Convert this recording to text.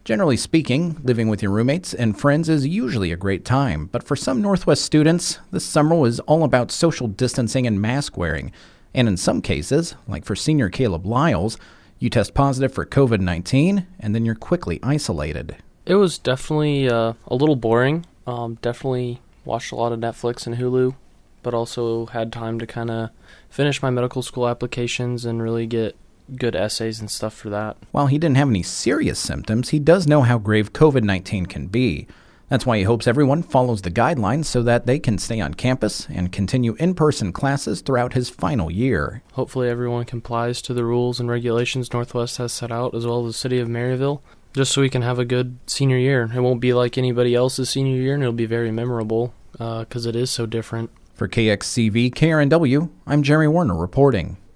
Generally speaking, living with your roommates and friends is usually a great time, but for some Northwest students, this summer was all about social distancing and mask wearing. And in some cases, like for senior Caleb Lyles, you test positive for COVID-19 and then you're quickly isolated. It was definitely a little boring. Definitely watched a lot of Netflix and Hulu, but also had time to kind of finish my medical school applications and really get good essays and stuff for that. While he didn't have any serious symptoms, he does know how grave COVID-19 can be. That's why he hopes everyone follows the guidelines so that they can stay on campus and continue in-person classes throughout his final year. Hopefully everyone complies to the rules and regulations Northwest has set out, as well as the city of Maryville, just so we can have a good senior year. It won't be like anybody else's senior year, and it'll be very memorable because it is so different. For KXCV KRNW, I'm Jerry Warner reporting.